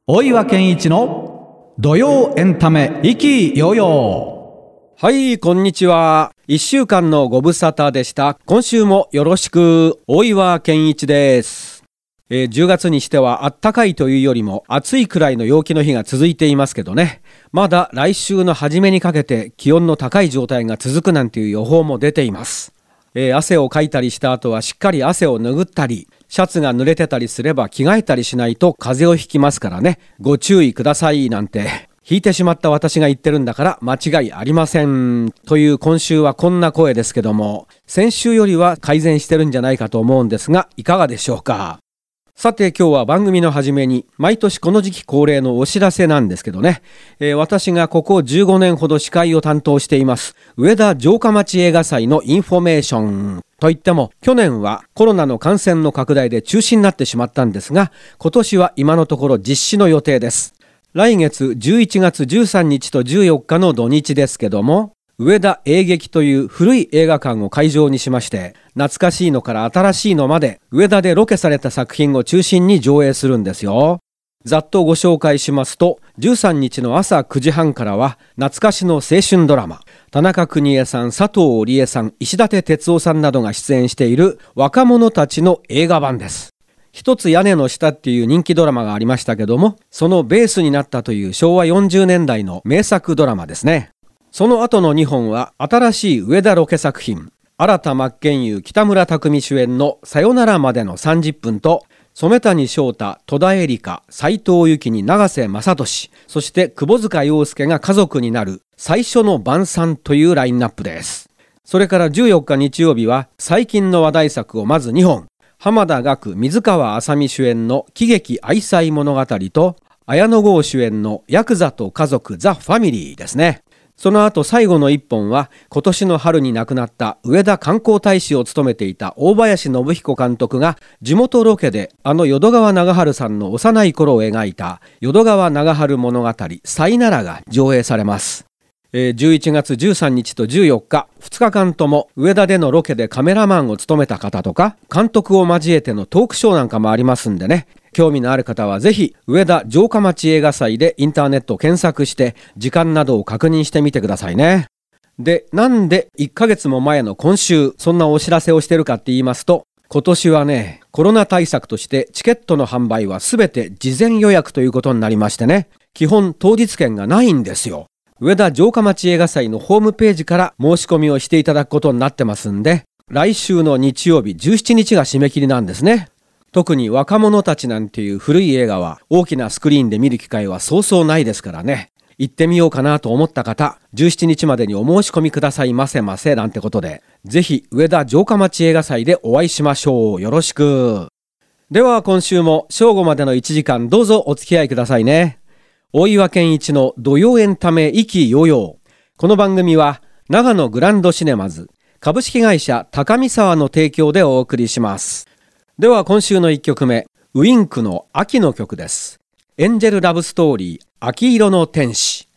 大岩健一の土曜エンタメ意気揚々。 はい、こんにちは。1週間のご無沙汰でした。今週もよろしく。大岩健一です。10月にしてはあったかいというよりも暑いくらいの陽気の日が続いていますけどね。まだ来週の初めにかけて気温の高い状態が続くなんていう予報も出ています。汗をかいたりした後はしっかり汗を拭ったり、シャツが濡れてたりすれば着替えたりしないと風邪をひきますからね。ご注意くださいなんて。引いてしまった私が言ってるんだから間違いありません。という今週はこんな声ですけども、先週よりは改善してるんじゃないかと思うんですが、いかがでしょうか。さて今日は番組の初めに毎年この時期恒例のお知らせなんですけどね、私がここ15年ほど司会を担当しています上田城下町映画祭のインフォメーションといっても、去年はコロナの感染の拡大で中止になってしまったんですが、今年は今のところ実施の予定です。来月11月13日と14日の土日ですけども、上田映劇という古い映画館を会場にしまして、懐かしいのから新しいのまで上田でロケされた作品を中心に上映するんですよ。ざっとご紹介しますと、13日の朝9時半からは懐かしの青春ドラマ、田中邦衛さん、佐藤織恵さん、石立哲夫さんなどが出演している若者たちの映画版です。一つ屋根の下っていう人気ドラマがありましたけども、そのベースになったという昭和40年代の名作ドラマですね。その後の2本は新しい上田ロケ作品、新田真剣佑北村匠海主演のさよならまでの30分と、染谷将太、戸田恵梨香、斉藤由貴に永瀬正敏、そして窪塚洋介が家族になる最初の晩餐というラインナップです。それから14日日曜日は最近の話題作をまず2本、浜田岳、水川あさみ主演の喜劇愛妻物語と、綾野剛主演のヤクザと家族ザ・ファミリーですね。その後最後の一本は今年の春に亡くなった上田観光大使を務めていた大林信彦監督が地元ロケで淀川長春さんの幼い頃を描いた淀川長春物語さいならが上映されます。11月13日と14日2日間とも上田でのロケでカメラマンを務めた方とか監督を交えてのトークショーなんかもありますんでね、興味のある方はぜひ上田城下町映画祭でインターネットを検索して時間などを確認してみてくださいね。で、なんで1ヶ月も前の今週そんなお知らせをしてるかって言いますと、今年はね、コロナ対策としてチケットの販売は全て事前予約ということになりましてね、基本当日券がないんですよ。上田城下町映画祭のホームページから申し込みをしていただくことになってますんで、来週の日曜日17日が締め切りなんですね。特に若者たちなんていう古い映画は大きなスクリーンで見る機会はそうそうないですからね、行ってみようかなと思った方、17日までにお申し込みくださいませませなんてことで、ぜひ上田城下町映画祭でお会いしましょう。よろしく。では今週も正午までの1時間どうぞお付き合いくださいね。大岩健一の土曜エンタメ意気揚々。この番組は長野グランドシネマズ株式会社高見沢の提供でお送りします。では今週の1曲目、ウインクの秋の曲です。エンジェルラブストーリー、秋色の天使。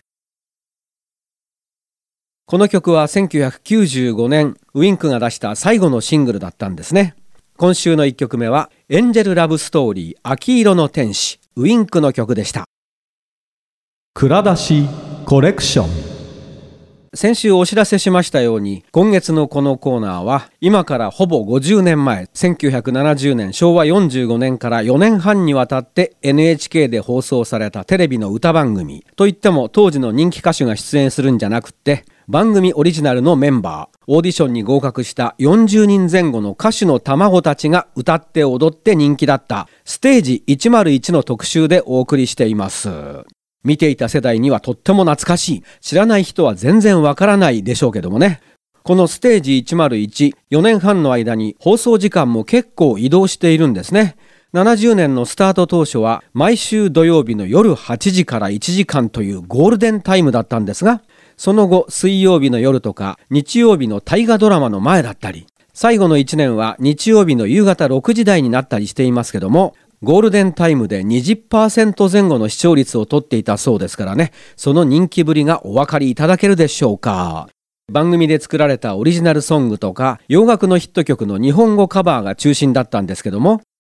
この曲は1995年ウインクが出した最後のシングルだったんですね。今週の1曲目はエンジェルラブストーリー、秋色の天使、ウインクの曲でした。 蔵出しコレクション。 先週お知らせしましたように、今月のこのコーナーは今からほぼ50年前、1970年昭和45年から4年半にわたって NHK で放送されたテレビの歌番組といっても、当時の人気歌手が出演するんじゃなくって、番組オリジナルのメンバー、オーディションに合格した40人前後の歌手の卵たちが歌って踊って人気だったステージ101の特集でお送りしています。見ていた世代にはとっても懐かしい、知らない人は全然わからないでしょうけどもね。このステージ101、4年半の間に放送時間も結構移動しているんですね。70年のスタート当初は毎週土曜日の夜8時から1時間というゴールデンタイムだったんですが、その後水曜日の夜とか日曜日の大河ドラマの前だったり、最後の1年は日曜日の夕方6時台になったりしていますけども、ゴールデンタイムで 20% 前後の視聴率を取っていたそうですからね、その人気ぶりがお分かりいただけるでしょうか。番組で作られたオリジナルソングとか洋楽のヒット曲の日本語カバーが中心だったんですけども、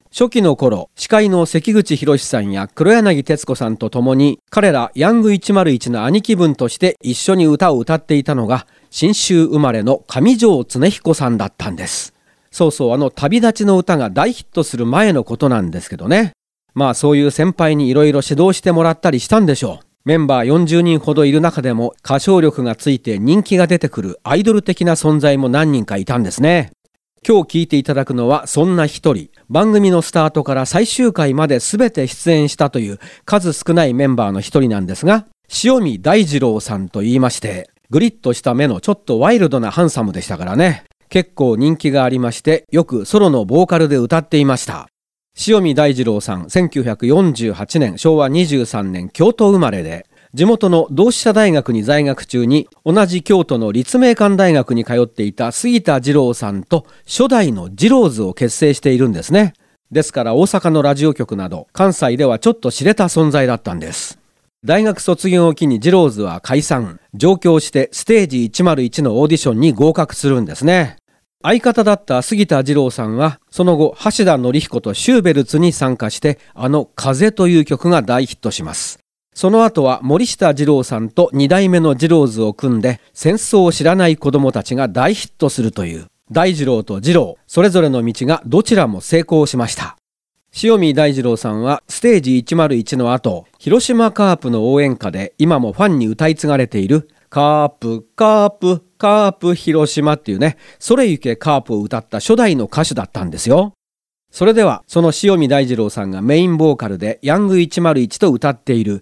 初期の頃、司会の関口博さんや黒柳徹子さんと共に、彼らヤング101の兄貴分として一緒に歌を歌っていたのが、信州生まれの上条恒彦さんだったんです。そうそう、旅立ちの歌が大ヒットする前のことなんですけどね。まあそういう先輩にいろいろ指導してもらったりしたんでしょう。メンバー40人ほどいる中でも歌唱力がついて人気が出てくるアイドル的な存在も何人かいたんですね。今日聞いていただくのはそんな一人、番組のスタートから最終回まで全て出演したという数少ないメンバーの一人なんですが、塩見大二郎さんと言いまして、グリッとした目のちょっとワイルドなハンサムでしたからね。結構人気がありまして、よくソロのボーカルで歌っていました。塩見大二郎さん、1948年、昭和23年、京都生まれで、地元の同志社大学に在学中に、同じ京都の立命館大学に通っていた杉田二郎さんと初代の二郎ズを結成しているんですね。ですから大阪のラジオ局など、関西ではちょっと知れた存在だったんです。大学卒業を機に二郎ズは解散、上京してステージ101のオーディションに合格するんですね。相方だった杉田二郎さんは、その後、橋田紀彦とシューベルツに参加して、風という曲が大ヒットします。その後は森下二郎さんと2代目の二郎ズを組んで、戦争を知らない子供たちが大ヒットするという、大二郎と二郎、それぞれの道がどちらも成功しました。塩見大二郎さんはステージ101の後、広島カープの応援歌で今もファンに歌い継がれている、カープ、カープ、カープ広島っていうね、それゆけカープを歌った初代の歌手だったんですよ。それでは、その塩見大二郎さんがメインボーカルでヤング101と歌っている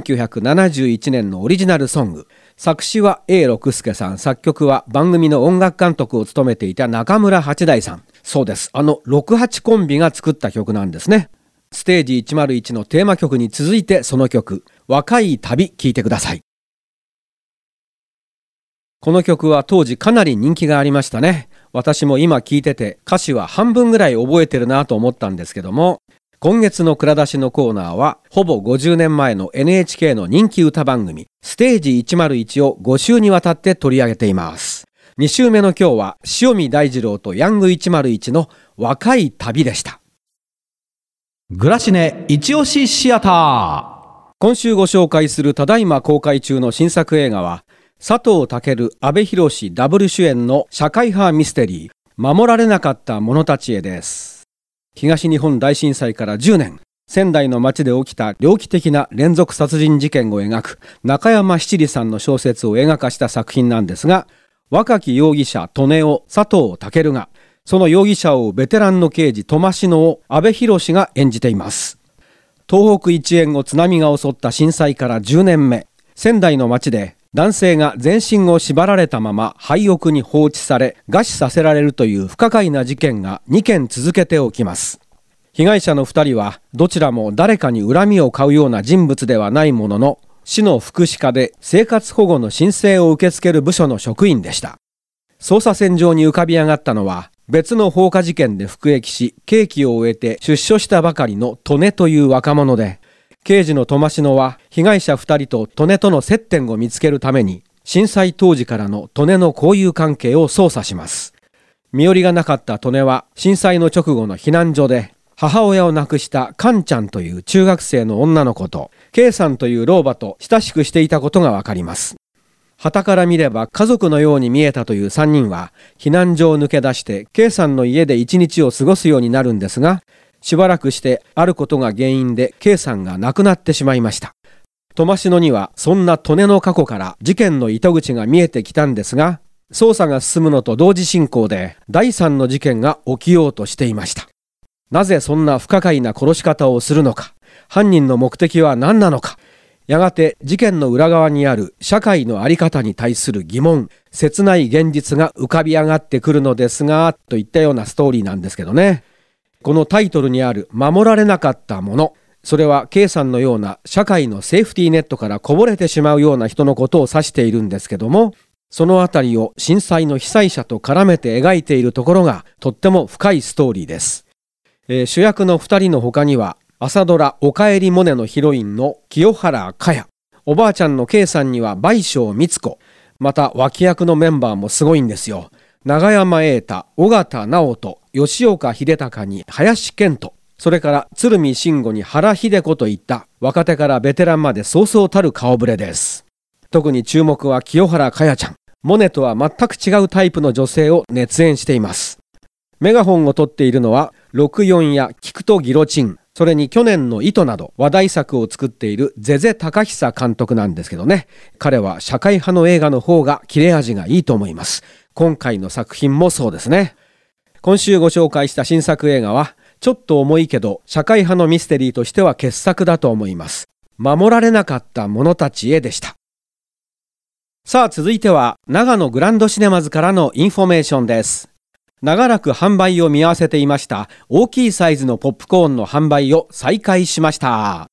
1971年のオリジナルソング。作詞は A 六輔さん、作曲は番組の音楽監督を務めていた中村八大さん。そうです。68コンビが作った曲なんですね。ステージ101のテーマ曲に続いてその曲、若い旅聴いてください。この曲は当時かなり人気がありましたね。私も今聴いてて歌詞は半分ぐらい覚えてるなと思ったんですけども、今月の蔵出しのコーナーはほぼ50年前の NHK の人気歌番組ステージ101を5週にわたって取り上げています。2週目の今日は塩見大二郎とヤング101の若い旅でした。 グラシネ一押しシアター。 今週ご紹介するただいま公開中の新作映画は佐藤健、阿部寛ダブル主演の社会派ミステリー、守られなかった者たちへです。東日本大震災から10年、仙台の町で起きた猟奇的な連続殺人事件を描く中山七里さんの小説を映画化した作品なんですが、若き容疑者利根を佐藤健が、その容疑者をベテランの刑事苫篠を阿部寛が演じています。東北一円を津波が襲った震災から10年目、仙台の町で男性が全身を縛られたまま廃屋に放置され餓死させられるという不可解な事件が2件続けて起きます。被害者の2人はどちらも誰かに恨みを買うような人物ではないものの、市の福祉課で生活保護の申請を受け付ける部署の職員でした。捜査線上に浮かび上がったのは、別の放火事件で服役し刑期を終えて出所したばかりの利根という若者で、刑事の苫篠は被害者2人と利根との接点を見つけるために震災当時からの利根の交友関係を捜査します。身寄りがなかった利根は震災の直後の避難所で母親を亡くしたカンちゃんという中学生の女の子と K さんという老婆と親しくしていたことがわかります。傍から見れば家族のように見えたという3人は避難所を抜け出して K さんの家で1日を過ごすようになるんですが、しばらくしてあることが原因で K さんが亡くなってしまいました。苫篠にはそんな利根の過去から事件の糸口が見えてきたんですが、捜査が進むのと同時進行で第3の事件が起きようとしていました。なぜそんな不可解な殺し方をするのか、犯人の目的は何なのか、やがて事件の裏側にある社会の在り方に対する疑問、切ない現実が浮かび上がってくるのですが、といったようなストーリーなんですけどね。このタイトルにある守られなかったもの、それは K さんのような社会のセーフティーネットからこぼれてしまうような人のことを指しているんですけども、そのあたりを震災の被災者と絡めて描いているところがとっても深いストーリーです。主役の2人の他には朝ドラおかえりモネのヒロインの清原果耶、おばあちゃんの K さんには倍賞美津子、また脇役のメンバーもすごいんですよ。永山瑛太、緒方直人、吉岡秀隆に林遣都、 それから鶴見慎吾に原秀子といった若手からベテランまでそうそうたる顔ぶれです。特に注目は清原果耶ちゃん。モネとは全く違うタイプの女性を熱演しています。メガホンを取っているのは64や菊とギロチン、それに去年の糸など話題作を作っているゼゼ高久監督なんですけどね。彼は社会派の映画の方が切れ味がいいと思います。今回の作品もそうですね。今週ご紹介した新作映画はちょっと重いけど社会派のミステリーとしては傑作だと思います。守られなかった者たちへでした。さあ続いては長野グランドシネマズからのインフォメーションです。長らく販売を見合わせていました大きいサイズのポップコーンの販売を再開しました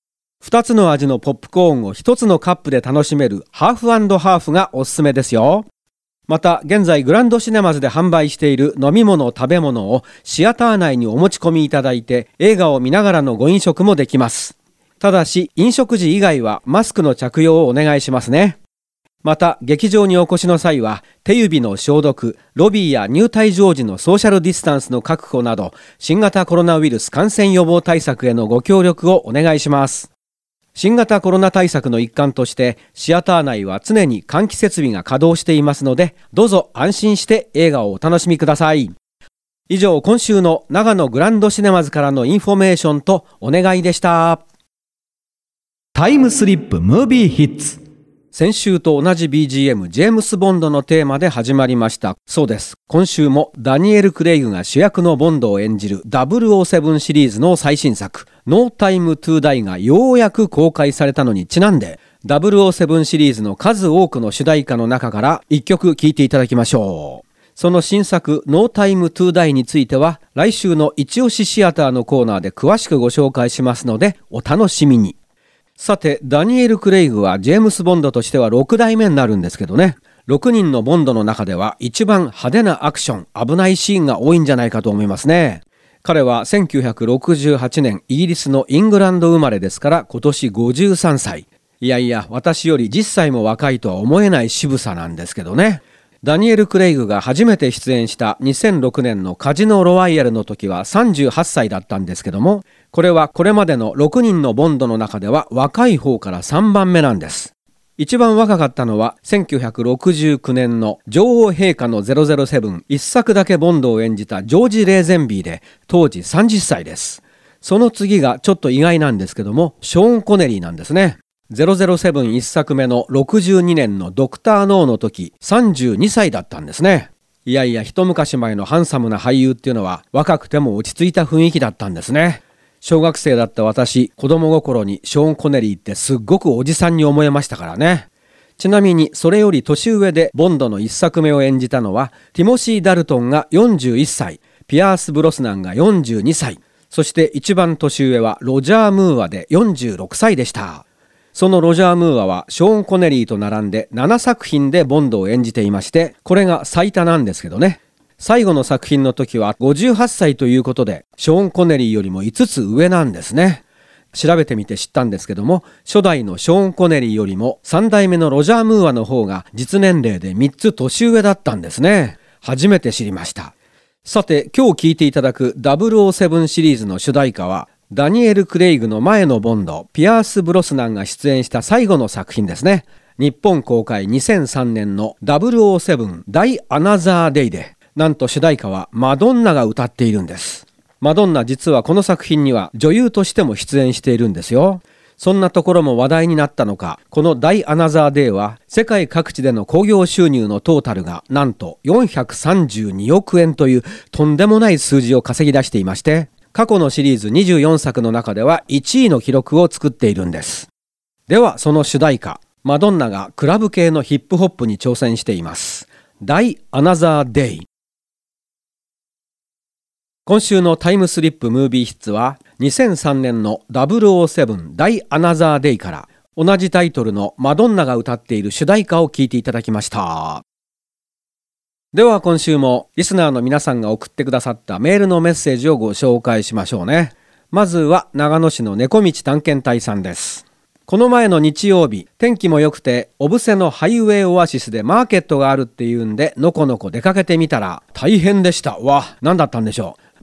。2つの味のポップコーンを1つのカップで楽しめるハーフ&ハーフがおすすめですよ。また現在グランドシネマズで販売している飲み物食べ物をシアター内にお持ち込みいただいて映画を見ながらのご飲食もできます。ただし飲食時以外はマスクの着用をお願いしますね。また劇場にお越しの際は手指の消毒、ロビーや入退場時のソーシャルディスタンスの確保など新型コロナウイルス感染予防対策へのご協力をお願いします。新型コロナ対策の一環としてシアター内は常に換気設備が稼働していますのでどうぞ安心して映画をお楽しみください。以上今週の長野グランドシネマズからのインフォメーションとお願いでした。 タイムスリップムービーヒッツ。 先週と同じ BGM ジェームス・ボンドのテーマで始まりました。そうです。今週もダニエル・クレイグが主役のボンドを演じる007シリーズの最新作 No Time to Die がようやく公開されたのにちなんで007シリーズの数多くの主題歌の中から1曲聴いていただきましょう。その新作 No Time to Die については来週の一押しシアターのコーナーで詳しくご紹介しますのでお楽しみに。さてダニエル・クレイグはジェームス・ボンドとしては6代目になるんですけどね、6人のボンドの中では一番派手なアクション、危ないシーンが多いんじゃないかと思いますね。彼は1968年イギリスのイングランド生まれですから今年53歳。いやいや私より10歳も若いとは思えない渋さなんですけどね。ダニエル・クレイグが初めて出演した2006年のカジノロワイヤルの時は38歳だったんですけども、これはこれまでの6人のボンドの中では若い方から3番目なんです。一番若かったのは1969年の女王陛下の007一作だけボンドを演じたジョージ・レーゼンビーで当時30歳です。その次がちょっと意外なんですけどもショーン・コネリーなんですね。007一作目の62年のドクター・ノーの時32歳だったんですね。いやいや一昔前のハンサムな俳優っていうのは若くても落ち着いた雰囲気だったんですね。小学生だった私、子供心にショーン・コネリーってすっごくおじさんに思えましたからね。ちなみにそれより年上でボンドの一作目を演じたのはティモシー・ダルトンが41歳、ピアース・ブロスナンが42歳、そして一番年上はロジャー・ムーアで46歳でした。そのロジャー・ムーアはショーン・コネリーと並んで7作品でボンドを演じていまして、これが最多なんですけどね。最後の作品の時は58歳ということでショーン・コネリーよりも5つ上なんですね。調べてみて知ったんですけども、初代のショーン・コネリーよりも3代目のロジャー・ムーアの方が実年齢で3つ年上だったんですね。初めて知りました。さて今日聴いていただく007シリーズの主題歌はダニエル・クレイグの前のボンドピアース・ブロスナンが出演した最後の作品ですね。日本公開2003年の007 Die Another Day でなんと主題歌はマドンナが歌っているんです。マドンナ実はこの作品には女優としても出演しているんですよ。そんなところも話題になったのか、この Die Another Day は世界各地での興行収入のトータルがなんと432億円というとんでもない数字を稼ぎ出していまして、過去のシリーズ24作の中では1位の記録を作っているんです。ではその主題歌、マドンナがクラブ系のヒップホップに挑戦しています。 Die Another Day。 今週のタイムスリップムービーヒッツは2003年の007 Die Another Day から同じタイトルのマドンナが歌っている主題歌を聴いていただきました。では今週もリスナーの皆さんが送ってくださったメールのメッセージをご紹介しましょうね。まずは長野市の猫道探検隊さんです。この前の日曜日、天気も良くて小布施のハイウェイオアシスでマーケットがあるっていうんでのこのこ出かけてみたら大変でした。わ、何だったんでしょう。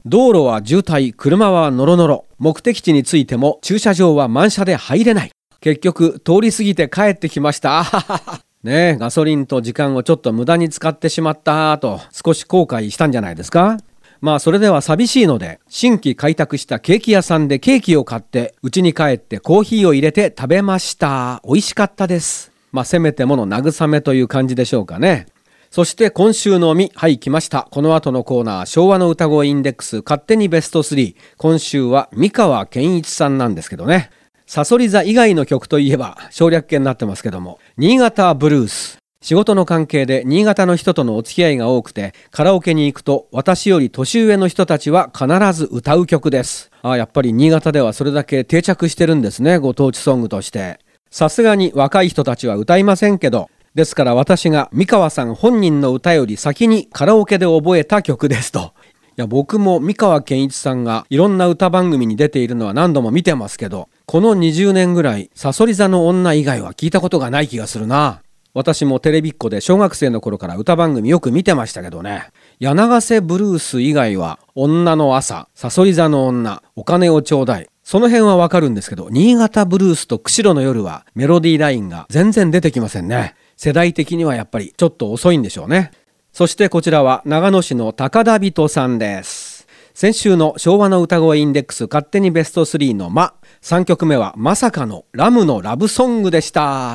道路は渋滞、車はノロノロ。目的地に着いても駐車場は満車で入れない。結局通り過ぎて帰ってきました。ねえ、ガソリンと時間をちょっと無駄に使ってしまったと少し後悔したんじゃないですか。まあそれでは寂しいので、新規開拓したケーキ屋さんでケーキを買って家に帰ってコーヒーを入れて食べました。美味しかったです。まあせめてもの慰めという感じでしょうかね。そして今週のはい来ました。この後のコーナー、昭和の歌声インデックス勝手にベスト3。今週は三川健一さんなんですけどね。さそり座以外の曲といえば省略形になってますけども、新潟ブルース。仕事の関係で新潟の人とのお付き合いが多くて、カラオケに行くと私より年上の人たちは必ず歌う曲です。やっぱり新潟ではそれだけ定着してるんですね、ご当地ソングとして。さすがに若い人たちは歌いませんけど、ですから私が三川さん本人の歌より先にカラオケで覚えた曲ですと。僕も三川健一さんがいろんな歌番組に出ているのは何度も見てますけど、この20年ぐらいさそり座の女以外は聞いたことがない気がするな。私もテレビっ子で小学生の頃から歌番組よく見てましたけどね。柳瀬ブルース以外は女の朝、さそり座の女、お金をちょうだい、その辺はわかるんですけど、新潟ブルースと釧路の夜はメロディーラインが全然出てきませんね。世代的にはやっぱりちょっと遅いんでしょうね。そしてこちらは長野市の高田人さんです。先週の昭和の歌声インデックス勝手にベスト3の3曲目はまさかのラムのラブソングでした。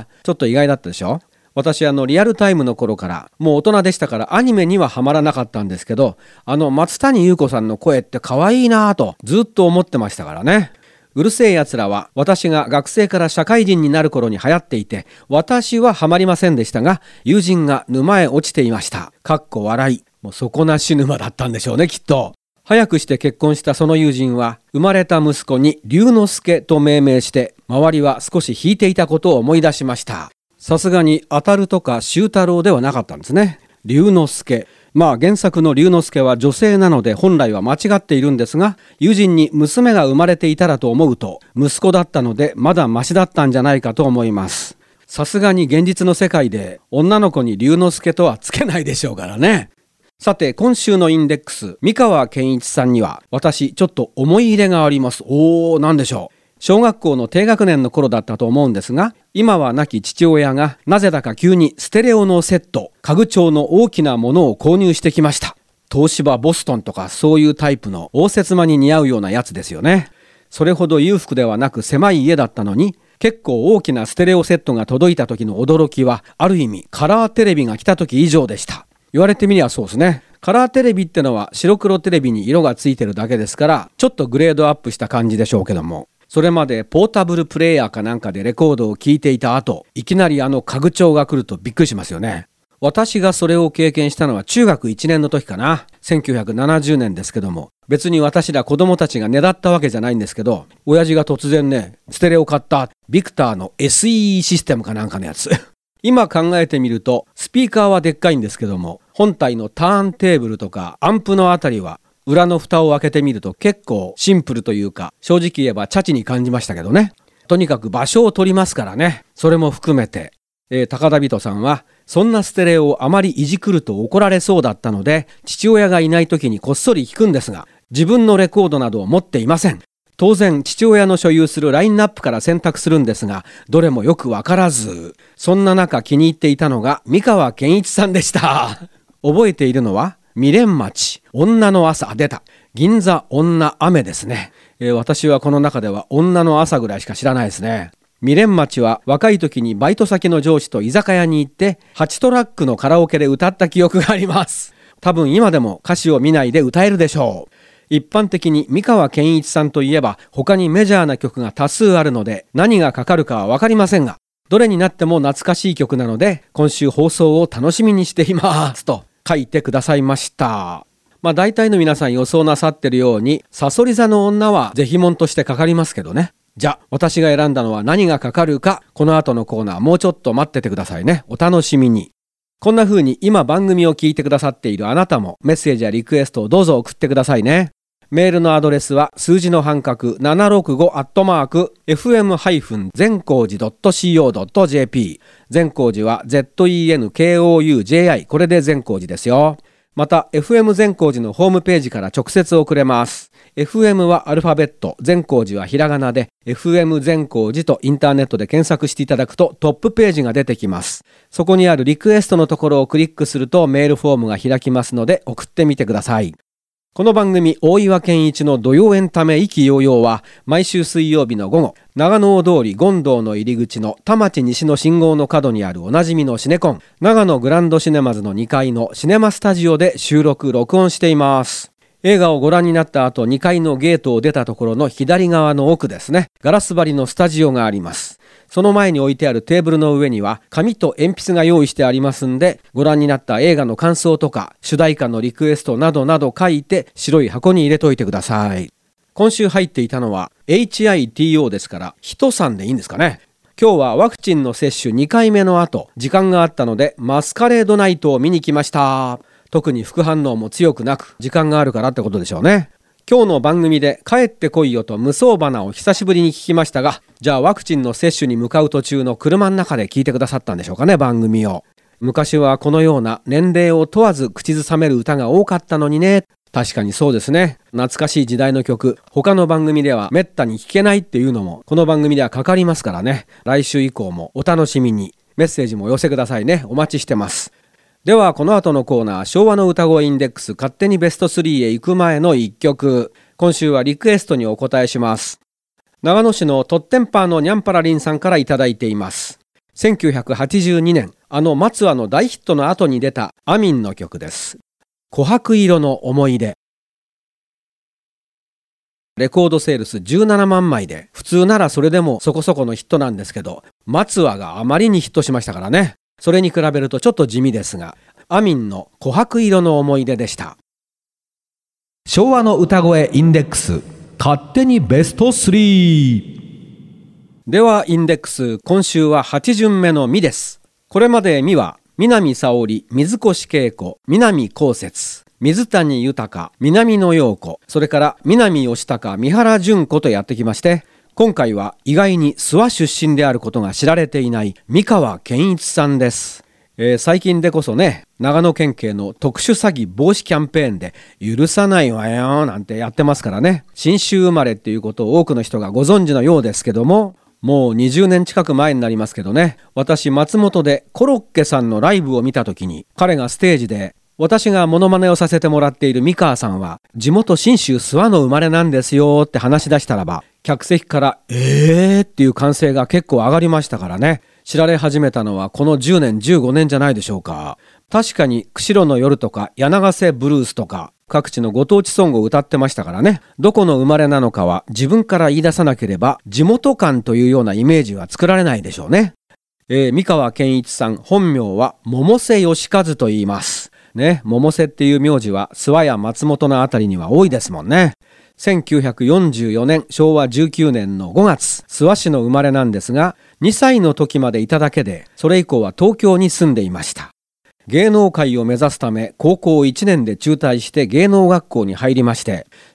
ちょっと意外だったでしょ。私リアルタイムの頃からもう大人でしたからアニメにはハマらなかったんですけど、松谷優子さんの声って可愛いなぁとずっと思ってましたからね。うるせえやつらは私が学生から社会人になる頃に流行っていて、私はハマりませんでしたが、友人が沼へ落ちていました。笑い。もう底なし沼だったんでしょうね、きっと。早くして結婚したその友人は生まれた息子に龍之介と命名して、周りは少し引いていたことを思い出しました。さすがに当たるとか周太郎ではなかったんですね。龍之介。原作の龍之介は女性なので本来は間違っているんですが、友人に娘が生まれていたらと思うと息子だったのでまだマシだったんじゃないかと思います。さすがに現実の世界で女の子に龍之介とはつけないでしょうからね。さて今週のインデックス、三川健一さんには私ちょっと思い入れがあります。何でしょう。小学校の低学年の頃だったと思うんですが、今は亡き父親がなぜだか急にステレオのセット、家具調の大きなものを購入してきました。東芝ボストンとかそういうタイプの応接間に似合うようなやつですよね。それほど裕福ではなく狭い家だったのに、結構大きなステレオセットが届いた時の驚きは、ある意味カラーテレビが来た時以上でした。言われてみりゃそうですね。カラーテレビってのは白黒テレビに色がついてるだけですから、ちょっとグレードアップした感じでしょうけども、それまでポータブルプレイヤーかなんかでレコードを聴いていた後、いきなり家具調が来るとびっくりしますよね。私がそれを経験したのは中学1年の時かな。1970年ですけども、別に私ら子供たちがねだったわけじゃないんですけど、親父が突然ね、ステレオ買った、ビクターの SE システムかなんかのやつ。今考えてみると、スピーカーはでっかいんですけども、本体のターンテーブルとかアンプのあたりは、裏の蓋を開けてみると結構シンプルというか、正直言えばチャチに感じましたけどね。とにかく場所を取りますからね。それも含めて、高田人さんはそんなステレオをあまりいじくると怒られそうだったので、父親がいない時にこっそり聞くんですが、自分のレコードなどを持っていません。当然父親の所有するラインナップから選択するんですが、どれもよくわからず、そんな中気に入っていたのが三川健一さんでした。覚えているのは未練町、女の朝、出た。銀座女雨ですね。私はこの中では女の朝ぐらいしか知らないですね。未練町は若い時にバイト先の上司と居酒屋に行って8トラックのカラオケで歌った記憶があります。多分今でも歌詞を見ないで歌えるでしょう。一般的に三川健一さんといえば他にメジャーな曲が多数あるので何がかかるかはわかりませんが、どれになっても懐かしい曲なので今週放送を楽しみにしていますと書いてくださいました。大体の皆さん予想なさってるように、さそり座の女はぜひもんとしてかかりますけどね。じゃあ私が選んだのは何がかかるか、この後のコーナーもうちょっと待っててくださいね。お楽しみに。こんな風に今番組を聞いてくださっているあなたもメッセージやリクエストをどうぞ送ってくださいね。メールのアドレスは数字の半角 765@fm- 善光寺 .co.jp。 善光寺は ZENKOUJI、 これで善光寺ですよ。 また FM 善光寺のホームページから直接送れます。FM はアルファベット、善光寺はひらがなで FM 善光寺とインターネットで検索していただくとトップページが出てきます。そこにあるリクエストのところをクリックするとメールフォームが開きますので送ってみてください。この番組大岩健一の土曜エンタメ意気揚々は毎週水曜日の午後、長野大通り権堂の入り口の田町西の信号の角にあるおなじみのシネコン長野グランドシネマズの2階のシネマスタジオで収録録音しています。映画をご覧になった後、2階のゲートを出たところの左側の奥ですね、ガラス張りのスタジオがあります。その前に置いてあるテーブルの上には紙と鉛筆が用意してありますんで、ご覧になった映画の感想とか主題歌のリクエストなどなど書いて白い箱に入れといてください。今週入っていたのは HITO ですからヒトさんでいいんですかね。今日はワクチンの接種2回目の後、時間があったのでマスカレードナイトを見に来ました。特に副反応も強くなく時間があるからってことでしょうね。今日の番組で帰ってこいよと無双花を久しぶりに聞きましたが、じゃあワクチンの接種に向かう途中の車の中で聞いてくださったんでしょうかね、番組を。昔はこのような年齢を問わず口ずさめる歌が多かったのにね。確かにそうですね。懐かしい時代の曲、他の番組ではめったに聴けないっていうのもこの番組ではかかりますからね。来週以降もお楽しみに。メッセージもお寄せくださいね。お待ちしてます。ではこの後のコーナー、昭和の歌声インデックス勝手にベスト3へ行く前の1曲。今週はリクエストにお答えします。長野市のトッテンパーのニャンパラリンさんからいただいています。1982年、松和の大ヒットの後に出たアミンの曲です。琥珀色の思い出。レコードセールス17万枚で、普通ならそれでもそこそこのヒットなんですけど、松和があまりにヒットしましたからね。それに比べるとちょっと地味ですが、アミンの琥珀色の思い出でした。 昭和の歌声インデックス勝手にベスト3。 ではインデックス、今週は8巡目のミです。これまでミは南沙織、水越恵子、南こうせつ、水谷豊、南野陽子、それから南義孝、三原純子とやってきまして、今回は意外に諏訪出身であることが知られていない三川健一さんです。最近でこそね、長野県警の特殊詐欺防止キャンペーンで許さないわよなんてやってますからね。信州生まれっていうことを多くの人がご存知のようですけども、もう20年近く前になりますけどね、私松本でコロッケさんのライブを見た時に、彼がステージで私がモノマネをさせてもらっている三川さんは地元信州諏訪の生まれなんですよって話し出したらば、客席からっていう歓声が結構上がりましたからね。知られ始めたのはこの10年15年じゃないでしょうか。確かに釧路の夜とか柳瀬ブルースとか各地のご当地ソングを歌ってましたからね。どこの生まれなのかは自分から言い出さなければ地元感というようなイメージは作られないでしょうね。三川健一さん、本名は百瀬義和と言いますね。百瀬っていう名字は諏訪や松本のあたりには多いですもんね。1944年昭和19年の5月、諏訪市の生まれなんですが、2歳の時までいただけで、それ以降は東京に住んでいました。芸能界を目指すため高校1年で中退して芸能学校に入りまして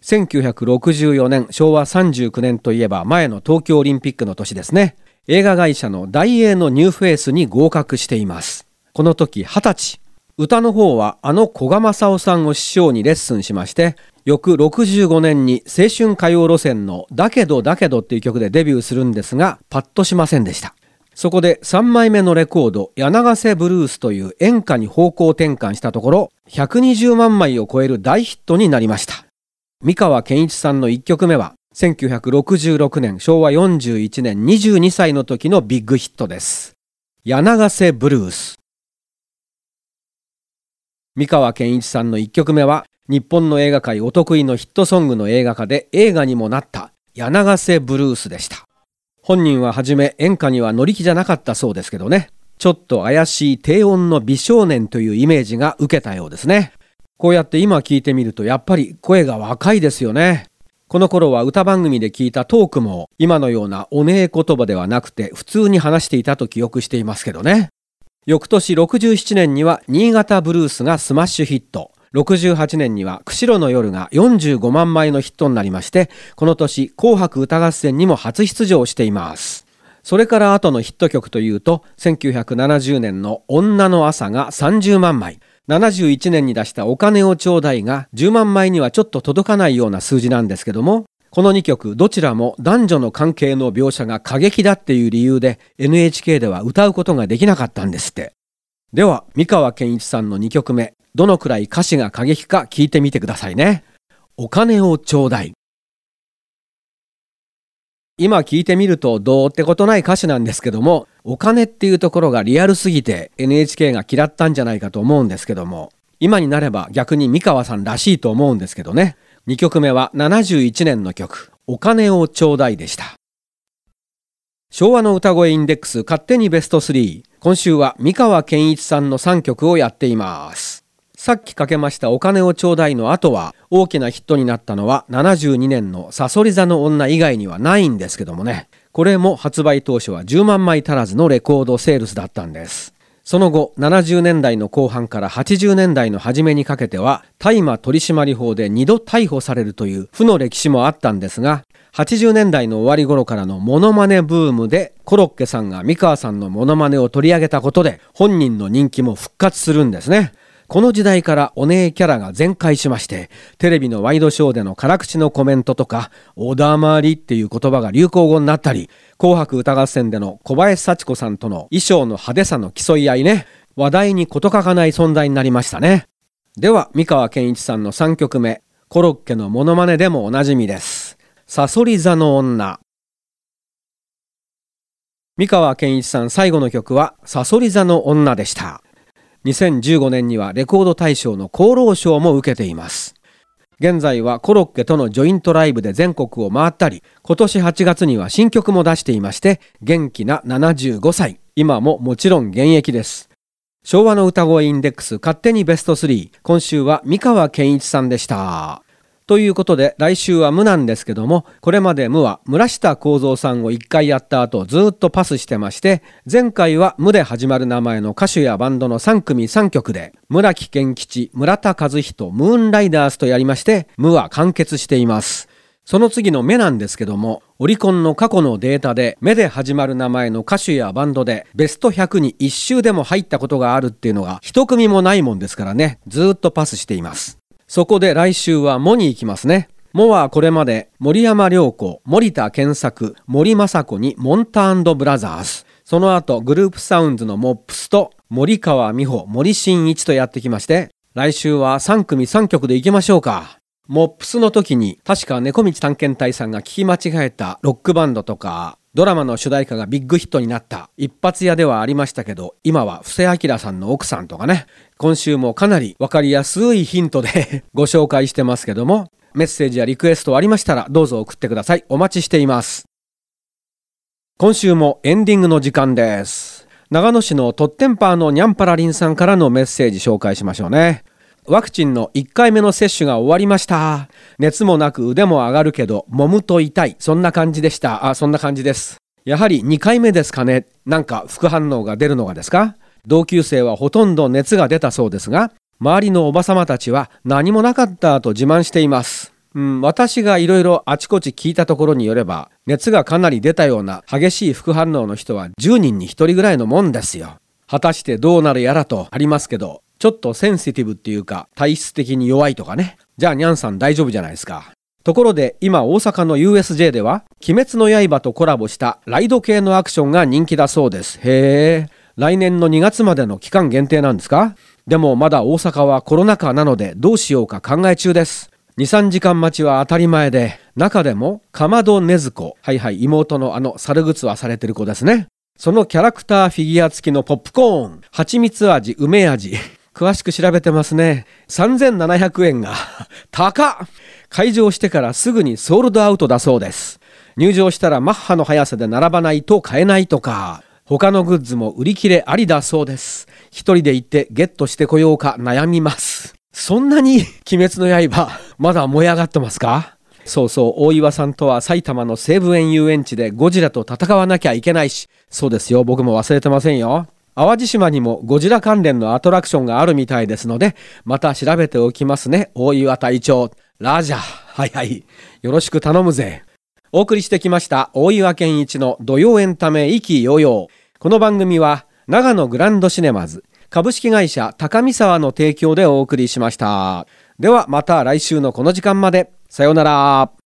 、1964年昭和39年といえば前の東京オリンピックの年ですね。映画会社の大映のニューフェイスに合格しています。この時20歳。歌の方は古賀正夫さんを師匠にレッスンしまして、翌65年に青春歌謡路線のだけどだけどっていう曲でデビューするんですが、パッとしませんでした。そこで3枚目のレコード柳瀬ブルースという演歌に方向転換したところ、120万枚を超える大ヒットになりました。三川健一さんの1曲目は1966年昭和41年22歳の時のビッグヒットです。柳瀬ブルース。三川健一さんの1曲目は日本の映画界お得意のヒットソングの映画化で映画にもなった柳瀬ブルースでした。本人ははじめ演歌には乗り気じゃなかったそうですけどね、ちょっと怪しい低音の美少年というイメージが受けたようですね。こうやって今聞いてみるとやっぱり声が若いですよね。この頃は歌番組で聞いたトークも今のようなおねえ言葉ではなくて普通に話していたと記憶していますけどね。翌年67年には新潟ブルースがスマッシュヒット。68年には釧路の夜が45万枚のヒットになりまして、この年紅白歌合戦にも初出場しています。それから後のヒット曲というと、1970年の女の朝が30万枚、 71年に出したお金をちょうだいが10万枚にはちょっと届かないような数字なんですけども、この2曲どちらも男女の関係の描写が過激だっていう理由で NHK では歌うことができなかったんですって。では三川健一さんの2曲目、どのくらい歌詞が過激か聞いてみてくださいね。お金をちょうだい。今聞いてみるとどうってことない歌詞なんですけども、お金っていうところがリアルすぎて NHK が嫌ったんじゃないかと思うんですけども、今になれば逆に三川さんらしいと思うんですけどね。2曲目は71年の曲、お金をちょうだいでした。昭和の歌声インデックス勝手にベスト3。今週は三川健一さんの3曲をやっています。さっきかけましたお金をちょうだいの後は大きなヒットになったのは72年のさそり座の女以外にはないんですけどもね。これも発売当初は10万枚足らずのレコードセールスだったんです。その後70年代の後半から80年代の初めにかけては大麻取締法で2度逮捕されるという負の歴史もあったんですが、80年代の終わり頃からのモノマネブームでコロッケさんが三川さんのモノマネを取り上げたことで本人の人気も復活するんですね。この時代からお姉キャラが全開しまして、テレビのワイドショーでの辛口のコメントとかおだまりっていう言葉が流行語になったり、紅白歌合戦での小林幸子さんとの衣装の派手さの競い合いね、話題に事欠かない存在になりましたね。では三川健一さんの3曲目、コロッケのモノマネでもおなじみです。さそり座の女。三川健一さん最後の曲はさそり座の女でした。2015年にはレコード大賞の功労賞も受けています。現在はコロッケとのジョイントライブで全国を回ったり、今年8月には新曲も出していまして、元気な75歳、今ももちろん現役です。昭和の歌声インデックス勝手にベスト3、今週は三川健一さんでした。ということで来週は無なんですけども、これまで無は村下幸三さんを1回やった後ずっとパスしてまして、前回は無で始まる名前の歌手やバンドの3組3曲で村木健吉、村田和人、ムーンライダースとやりまして、無は完結しています。その次の目なんですけども、オリコンの過去のデータで目で始まる名前の歌手やバンドでベスト100に1周でも入ったことがあるっていうのが一組もないもんですからね、ずっとパスしています。そこで来週はモに行きますね。モはこれまで森山良子、森田健作、森昌子にモンタ&ブラザーズ、その後グループサウンズのモップスと森川美穂、森進一とやってきまして、来週は3組3曲で行きましょうか。モップスの時に確か猫道探検隊さんが聞き間違えたロックバンドとか、ドラマの主題歌がビッグヒットになった一発屋ではありましたけど、今は布施明さんの奥さんとかね、今週もかなりわかりやすいヒントでご紹介してますけども、メッセージやリクエストありましたらどうぞ送ってください。お待ちしています。今週もエンディングの時間です。長野市のトッテンパーのニャンパラリンさんからのメッセージ紹介しましょうね。ワクチンの1回目の接種が終わりました。熱もなく腕も上がるけど揉むと痛い、そんな感じでした。そんな感じです。やはり2回目ですかね。なんか副反応が出るのがですか。同級生はほとんど熱が出たそうですが、周りのおばさまたちは何もなかったと自慢しています。私がいろいろあちこち聞いたところによれば、熱がかなり出たような激しい副反応の人は10人に1人ぐらいのもんですよ。果たしてどうなるやらとありますけど、ちょっとセンシティブっていうか体質的に弱いとかね。じゃあニャンさん大丈夫じゃないですか。ところで今大阪の USJ では鬼滅の刃とコラボしたライド系のアクションが人気だそうです。へー、来年の2月までの期間限定なんですか。でもまだ大阪はコロナ禍なのでどうしようか考え中です。2、3時間待ちは当たり前で、中でもかまどねずこ、妹の猿ぐつわされてる子ですね。そのキャラクターフィギュア付きのポップコーン、蜂蜜味、梅味詳しく調べてますね。3700円が高っ。開場してからすぐにソールドアウトだそうです。入場したらマッハの速さで並ばないと買えないとか、他のグッズも売り切れありだそうです。一人で行ってゲットしてこようか悩みます。そんなに鬼滅の刃まだ燃え上がってますか。そうそう、大岩さんとは埼玉の西武園遊園地でゴジラと戦わなきゃいけないし、そうですよ、僕も忘れてませんよ。淡路島にもゴジラ関連のアトラクションがあるみたいですので、また調べておきますね。大岩隊長ラジャ、よろしく頼むぜ。お送りしてきました大岩健一の土曜エンタメ意気揚々。この番組は長野グランドシネマズ、 株式会社高見沢の提供でお送りしました。ではまた来週のこの時間まで。さようなら。